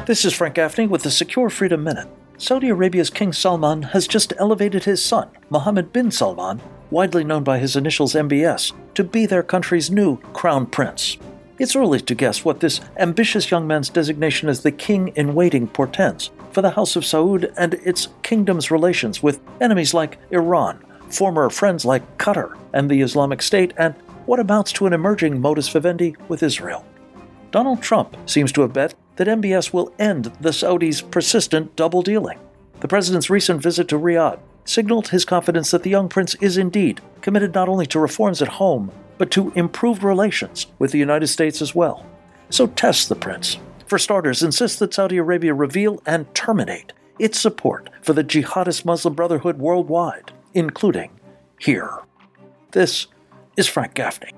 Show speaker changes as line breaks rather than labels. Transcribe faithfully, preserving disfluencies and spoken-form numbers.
This is Frank Gaffney with the Secure Freedom Minute. Saudi Arabia's King Salman has just elevated his son, Mohammed bin Salman, widely known by his initials M B S, to be their country's new crown prince. It's early to guess what this ambitious young man's designation as the king-in-waiting portends for the House of Saud and its kingdom's relations with enemies like Iran, former friends like Qatar and the Islamic State, and what amounts to an emerging modus vivendi with Israel. Donald Trump seems to have bet that M B S will end the Saudis' persistent double-dealing. The president's recent visit to Riyadh signaled his confidence that the young prince is indeed committed not only to reforms at home, but to improved relations with the United States as well. So test the prince. For starters, insist that Saudi Arabia reveal and terminate its support for the jihadist Muslim Brotherhood worldwide, including here. This is Frank Gaffney.